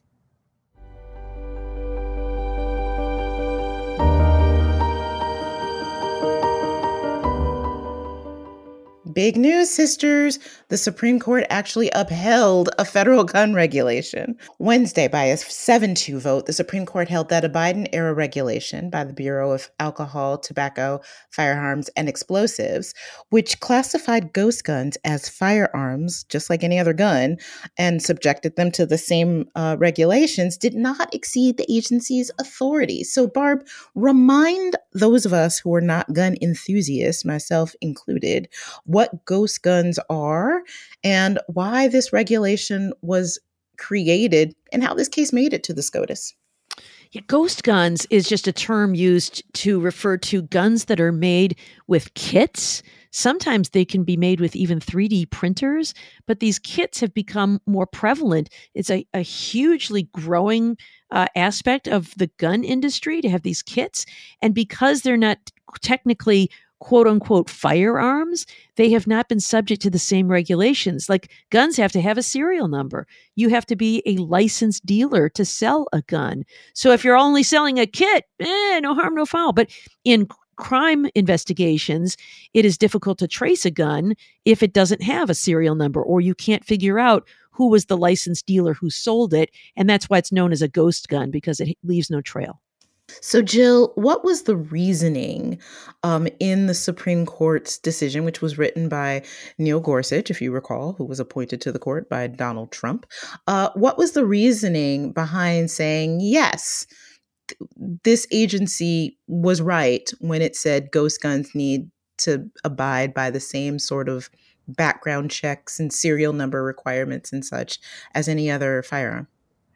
Big news, sisters. The Supreme Court actually upheld a federal gun regulation. Wednesday, by a seven two vote, the Supreme Court held that a Biden-era regulation by the Bureau of Alcohol, Tobacco, Firearms, and Explosives, which classified ghost guns as firearms, just like any other gun, and subjected them to the same uh, regulations, did not exceed the agency's authority. So, Barb, remind those of us who are not gun enthusiasts, myself included, what what ghost guns are and why this regulation was created and how this case made it to the SCOTUS. Yeah, ghost guns is just a term used to refer to guns that are made with kits. Sometimes they can be made with even three D printers, but these kits have become more prevalent. It's a, a hugely growing uh, aspect of the gun industry to have these kits. And because they're not technically quote unquote firearms, they have not been subject to the same regulations. Like guns have to have a serial number. You have to be a licensed dealer to sell a gun. So if you're only selling a kit, eh, no harm, no foul. But in crime investigations, it is difficult to trace a gun if it doesn't have a serial number, or you can't figure out who was the licensed dealer who sold it. And that's why it's known as a ghost gun, because it leaves no trail. So, Jill, what was the reasoning um, in the Supreme Court's decision, which was written by Neil Gorsuch, if you recall, who was appointed to the court by Donald Trump? Uh, what was the reasoning behind saying, yes, this agency was right when it said ghost guns need to abide by the same sort of background checks and serial number requirements and such as any other firearm?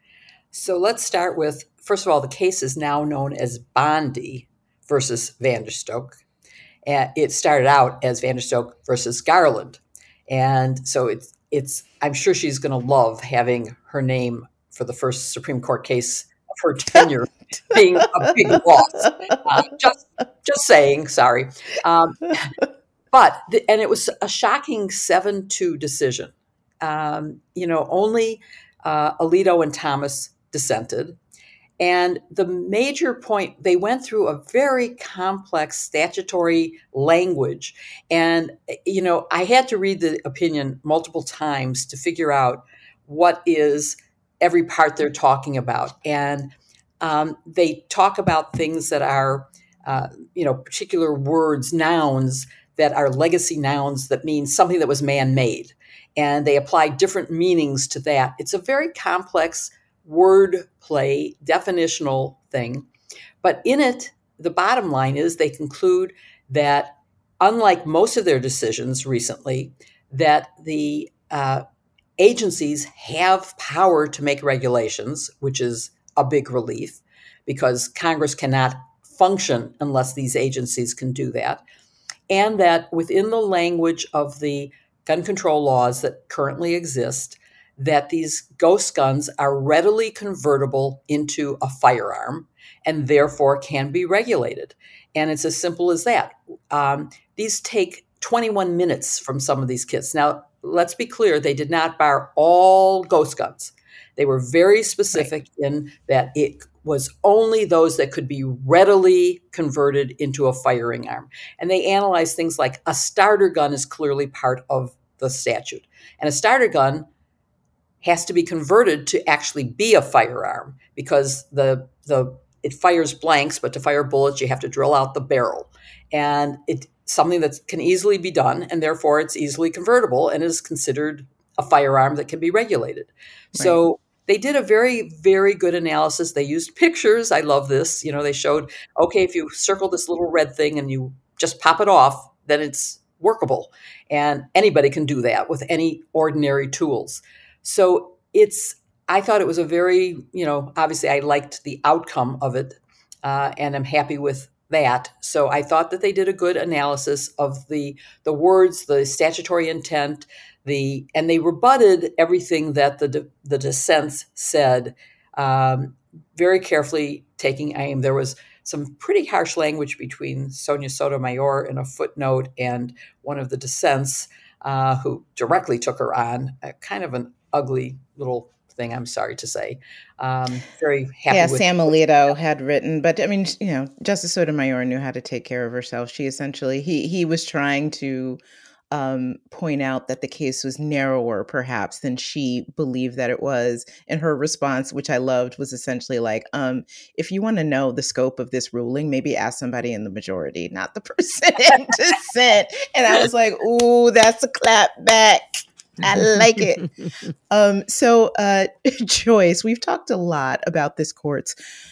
So let's start with, first of all, the case is now known as Bondi versus Vanderstoke. And it started out as Vanderstoke versus Garland. And so it's, it's I'm sure she's going to love having her name for the first Supreme Court case of her tenure being a big loss. Uh, just, just saying, sorry. Um, but, the, and it was a shocking seven two decision. Um, you know, only uh, Alito and Thomas dissented. And the major point, they went through a very complex statutory language. And, you know, I had to read the opinion multiple times to figure out what is every part they're talking about. And um, they talk about things that are, uh, you know, particular words, nouns that are legacy nouns that mean something that was man-made. And they apply different meanings to that. It's a very complex word play, definitional thing. But in it, the bottom line is they conclude that, unlike most of their decisions recently, that the uh, agencies have power to make regulations, which is a big relief, because Congress cannot function unless these agencies can do that. And that within the language of the gun control laws that currently exist that these ghost guns are readily convertible into a firearm and therefore can be regulated. And it's as simple as that. Um, these take twenty-one minutes from some of these kits. Now, let's be clear, they did not bar all ghost guns. They were very specific right. in that it was only those that could be readily converted into a firing arm. And they analyzed things like a starter gun is clearly part of the statute. And a starter gun has to be converted to actually be a firearm because the the it fires blanks, but to fire bullets, you have to drill out the barrel. And it's something that can easily be done, and therefore it's easily convertible and is considered a firearm that can be regulated. Right. So they did a very, very good analysis. They used pictures. I love this. You know, they showed, okay, if you circle this little red thing and you just pop it off, then it's workable. And anybody can do that with any ordinary tools. So it's, I thought it was a very, you know, obviously I liked the outcome of it, uh, and I'm happy with that. So I thought that they did a good analysis of the the words, the statutory intent, the and they rebutted everything that the the dissents said, um, very carefully taking aim. There was some pretty harsh language between Sonia Sotomayor in a footnote and one of the dissents uh, who directly took her on, uh, kind of an ugly little thing, I'm sorry to say. Um, very happy yeah, with Sam Alito had written, but I mean, you know, Justice Sotomayor knew how to take care of herself. She essentially, he he was trying to um, point out that the case was narrower, perhaps, than she believed that it was. And her response, which I loved, was essentially like, um, if you want to know the scope of this ruling, maybe ask somebody in the majority, not the person in dissent. And I was like, ooh, that's a clap back. I like it. Um, so, uh, Joyce, we've talked a lot about this court's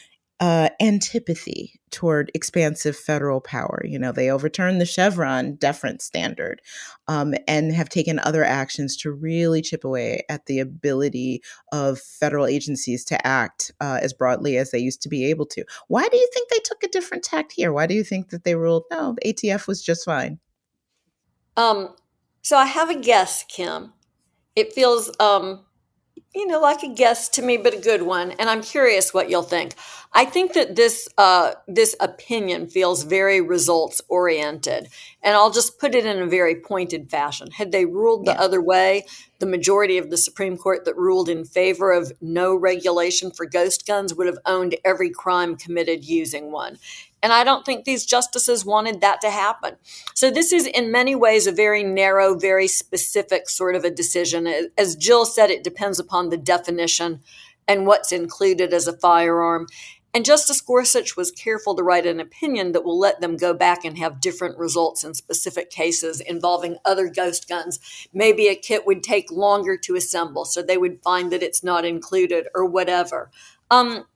uh, antipathy toward expansive federal power. You know, they overturned the Chevron deference standard um, and have taken other actions to really chip away at the ability of federal agencies to act uh, as broadly as they used to be able to. Why do you think they took a different tact here? Why do you think that they ruled, no, the A T F was just fine? Um, so I have a guess, Kim. It feels, um, you know, like a guess to me, but a good one. And I'm curious what you'll think. I think that this uh, this opinion feels very results oriented. And I'll just put it in a very pointed fashion. Had they ruled the yeah. other way, the majority of the Supreme Court that ruled in favor of no regulation for ghost guns would have owned every crime committed using one. And I don't think these justices wanted that to happen. So this is in many ways a very narrow, very specific sort of a decision. As Jill said, it depends upon the definition and what's included as a firearm. And Justice Gorsuch was careful to write an opinion that will let them go back and have different results in specific cases involving other ghost guns. Maybe a kit would take longer to assemble, so they would find that it's not included or whatever. Um,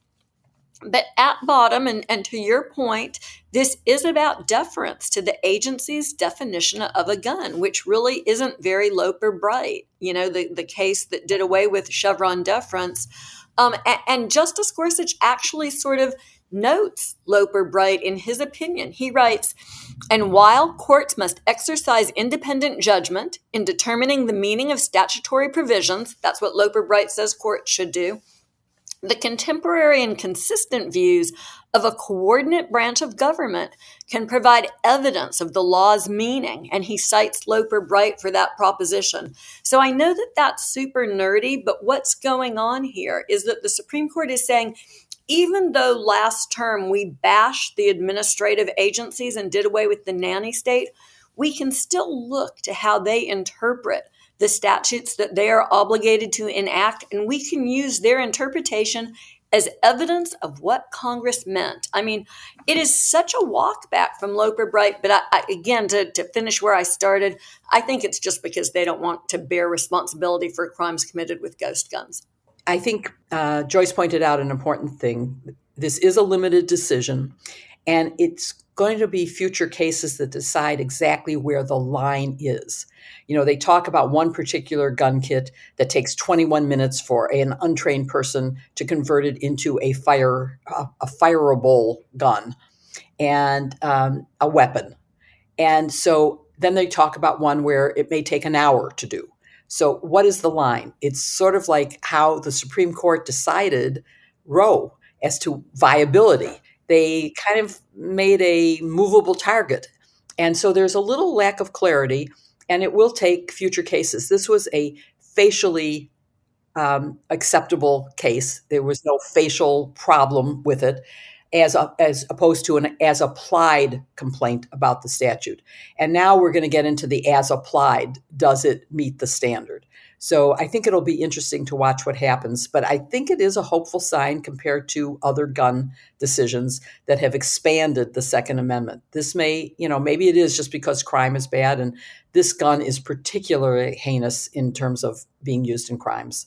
But at bottom, and, and to your point, this is about deference to the agency's definition of a gun, which really isn't very Loper Bright, you know, the, the case that did away with Chevron deference. Um, and, and Justice Gorsuch actually sort of notes Loper Bright in his opinion. He writes, and while courts must exercise independent judgment in determining the meaning of statutory provisions, that's what Loper Bright says courts should do, the contemporary and consistent views of a coordinate branch of government can provide evidence of the law's meaning, and he cites Loper Bright for that proposition. So I know that that's super nerdy, but what's going on here is that the Supreme Court is saying, even though last term we bashed the administrative agencies and did away with the nanny state, we can still look to how they interpret the statutes that they are obligated to enact, and we can use their interpretation as evidence of what Congress meant. I mean, it is such a walk back from Loper Bright, but I, I, again, to, to finish where I started, I think it's just because they don't want to bear responsibility for crimes committed with ghost guns. I think uh, Joyce pointed out an important thing. This is a limited decision, and it's going to be future cases that decide exactly where the line is. You know, they talk about one particular gun kit that takes twenty-one minutes for an untrained person to convert it into a fire, a, a fireable gun and um, a weapon. And so then they talk about one where it may take an hour to do. So what is the line? It's sort of like how the Supreme Court decided Roe as to viability. They kind of made a movable target. And so there's a little lack of clarity, and it will take future cases. This was a facially um, acceptable case. There was no facial problem with it, as a, as opposed to an as applied complaint about the statute. And now we're going to get into the as applied. Does it meet the standard? So I think it'll be interesting to watch what happens. But I think it is a hopeful sign compared to other gun decisions that have expanded the Second Amendment. This may, you know, maybe it is just because crime is bad, and this gun is particularly heinous in terms of being used in crimes.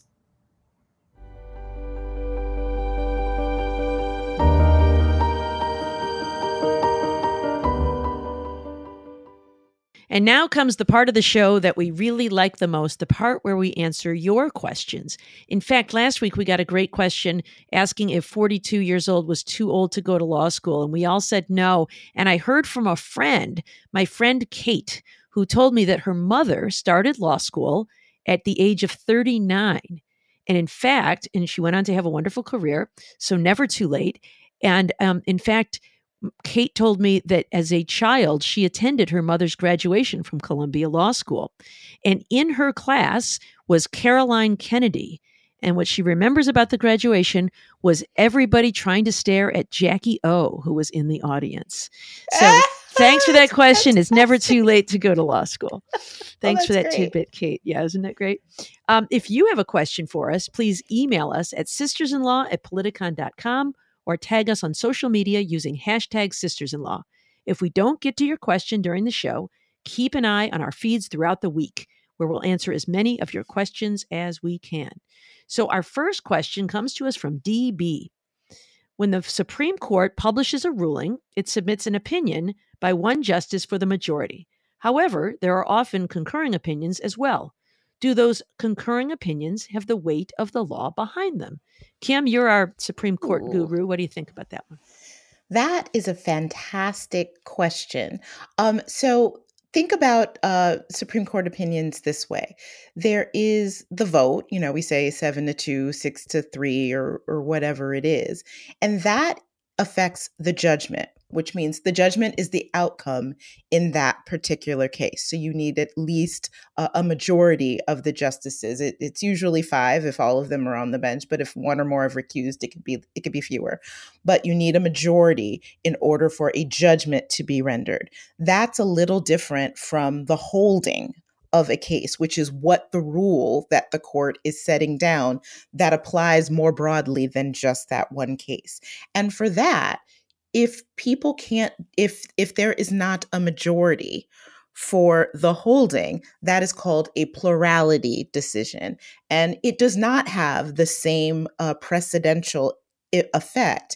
And now comes the part of the show that we really like the most, the part where we answer your questions. In fact, last week we got a great question asking if forty-two years old was too old to go to law school, and we all said no. And I heard from a friend, my friend Kate, who told me that her mother started law school at the age of thirty-nine. And in fact, and she went on to have a wonderful career, so never too late. And um, in fact, Kate told me that as a child, she attended her mother's graduation from Columbia Law School. And in her class was Caroline Kennedy. And what she remembers about the graduation was everybody trying to stare at Jackie O, who was in the audience. So thanks for that question. It's never too late to go to law school. Thanks oh, for that great. tidbit, Kate. Yeah, isn't that great? Um, if you have a question for us, please email us at sistersinlaw at politicon dot com. or tag us on social media using hashtag sistersinlaw. If we don't get to your question during the show, keep an eye on our feeds throughout the week, where we'll answer as many of your questions as we can. So our first question comes to us from D B. When the Supreme Court publishes a ruling, it submits an opinion by one justice for the majority. However, there are often concurring opinions as well. Do those concurring opinions have the weight of the law behind them? Kim, you're our Supreme Court Ooh. guru. What do you think about that one? That is a fantastic question. Um, so think about uh, Supreme Court opinions this way. There is the vote, you know, we say seven to two, six to three, or or whatever it is. And that affects the judgment, which means the judgment is the outcome in that particular case. So you need at least a, a majority of the justices. It, it's usually five if all of them are on the bench, but if one or more have recused, it could be it could be fewer. But you need a majority in order for a judgment to be rendered. That's a little different from the holding of a case, which is what the rule that the court is setting down that applies more broadly than just that one case. And for that, if people can't, if if there is not a majority for the holding, that is called a plurality decision. And it does not have the same uh, precedential effect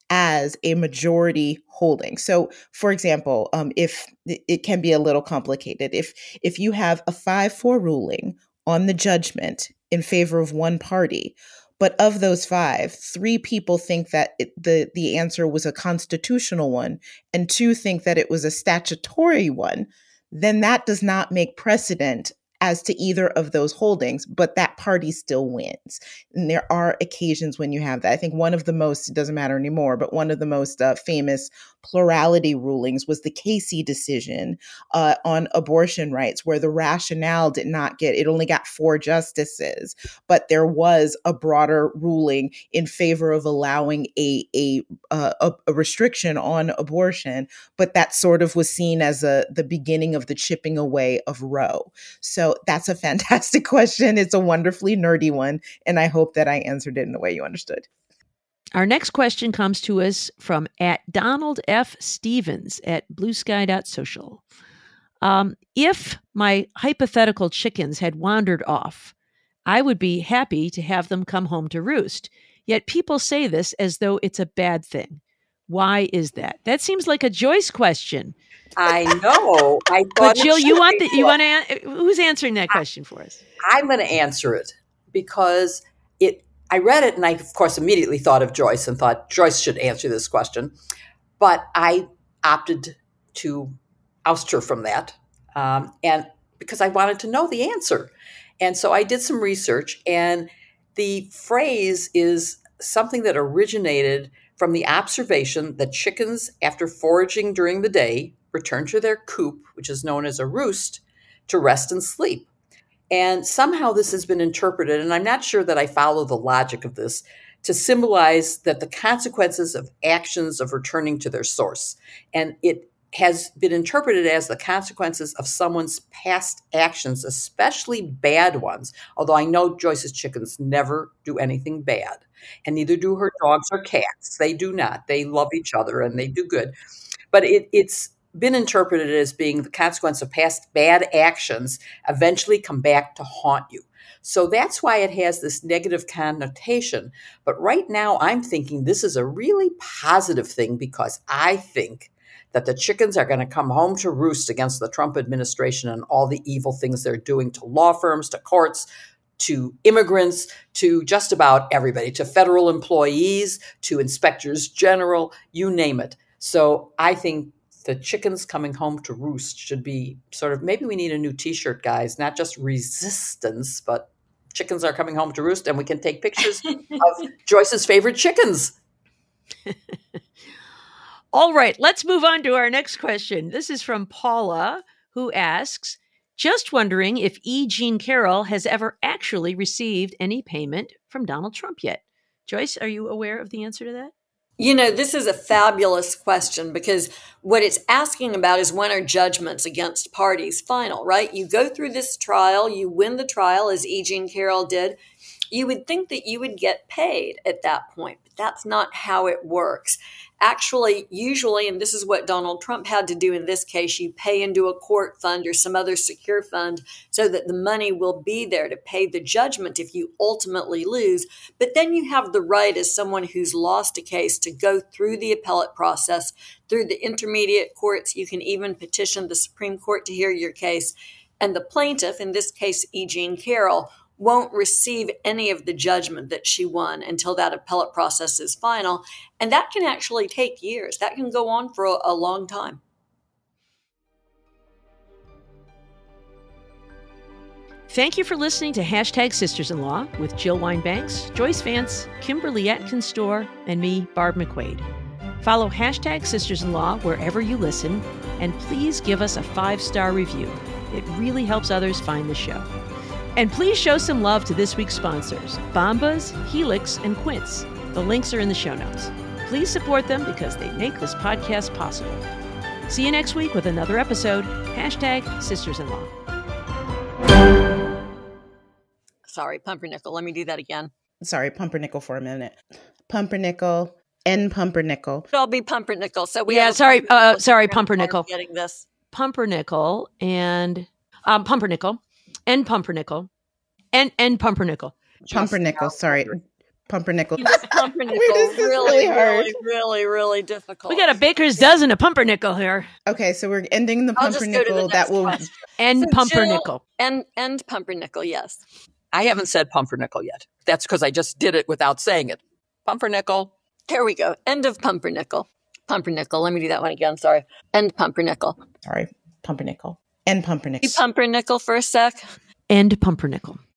as a majority holding. So, for example, um, if it can be a little complicated, if if you have a five four ruling on the judgment in favor of one party, but of those five, three people think that it, the, the answer was a constitutional one, and two think that it was a statutory one, then that does not make precedent as to either of those holdings, but that party still wins. And there are occasions when you have that. I think one of the most, it doesn't matter anymore, but one of the most uh, famous plurality rulings was the Casey decision uh, on abortion rights, where the rationale did not get, it only got four justices, but there was a broader ruling in favor of allowing a, a, uh, a, a restriction on abortion, but that sort of was seen as a, the beginning of the chipping away of Roe. So that's a fantastic question. It's a wonderfully nerdy one, and I hope that I answered it in the way you understood. Our next question comes to us from at Donald F. Stevens at blue sky dot social. Um, if my hypothetical chickens had wandered off, I would be happy to have them come home to roost. Yet people say this as though it's a bad thing. Why is that? That seems like a Joyce question. I know. I but Jill, you want the, you want to? Who's answering that question for us? I'm going to answer it because it. I read it and I, of course, immediately thought of Joyce and thought Joyce should answer this question. But I opted to oust her from that Um, and because I wanted to know the answer. And so I did some research, and the phrase is something that originated from the observation that chickens, after foraging during the day, return to their coop, which is known as a roost, to rest and sleep. And somehow this has been interpreted, and I'm not sure that I follow the logic of this, to symbolize that the consequences of actions of returning to their source. And it has been interpreted as the consequences of someone's past actions, especially bad ones. Although I know Joyce's chickens never do anything bad, and neither do her dogs or cats. They do not. They love each other and they do good. But it, it's been interpreted as being the consequence of past bad actions eventually come back to haunt you. So that's why it has this negative connotation. But right now I'm thinking this is a really positive thing, because I think that the chickens are going to come home to roost against the Trump administration and all the evil things they're doing to law firms, to courts, to immigrants, to just about everybody, to federal employees, to inspectors general, you name it. So I think the chickens coming home to roost should be sort of, maybe we need a new t-shirt, guys, not just resistance, but chickens are coming home to roost, and we can take pictures of Joyce's favorite chickens. All right, let's move on to our next question. This is from Paula, who asks, just wondering if E. Jean Carroll has ever actually received any payment from Donald Trump yet. Joyce, are you aware of the answer to that? You know, this is a fabulous question, because what it's asking about is, when are judgments against parties final, right? You go through this trial, you win the trial, as E. Jean Carroll did. You would think that you would get paid at that point, but that's not how it works. Actually, usually, and this is what Donald Trump had to do in this case, you pay into a court fund or some other secure fund so that the money will be there to pay the judgment if you ultimately lose. But then you have the right, as someone who's lost a case, to go through the appellate process, through the intermediate courts. You can even petition the Supreme Court to hear your case. And the plaintiff, in this case, E. Jean Carroll, won't receive any of the judgment that she won until that appellate process is final. And that can actually take years. That can go on for a, a long time. Thank you for listening to Hashtag Sisters-in-Law with Jill Wine-Banks, Joyce Vance, Kimberly Atkinstor, and me, Barb McQuaid. Follow Hashtag Sisters-in-Law wherever you listen, and please give us a five-star review. It really helps others find the show. And please show some love to this week's sponsors, Bombas, Helix, and Quince. The links are in the show notes. Please support them because they make this podcast possible. See you next week with another episode. Hashtag Sisters-in-Law. Sorry, pumpernickel. Let me do that again. Sorry, pumpernickel for a minute. Pumpernickel and pumpernickel. It'll be pumpernickel. So we yeah, have sorry, uh, sorry, pumpernickel. Getting this. Pumpernickel and um, pumpernickel. And pumpernickel. And and pumpernickel. Pumpernickel, sorry. Pumpernickel. Pumpernickel. This is really, really hard. really, really, really difficult. We got a baker's dozen of pumpernickel here. Okay, so we're ending the I'll just go to the pumpernickel. next That will question. And So pumpernickel. Jill, and and pumpernickel, yes. I haven't said pumpernickel yet. That's because I just did it without saying it. Pumpernickel. There we go. End of pumpernickel. Pumpernickel. Let me do that one again. Sorry. End pumpernickel. Sorry, pumpernickel. And pumpernickel. You pumpernickel for a sec. And pumpernickel.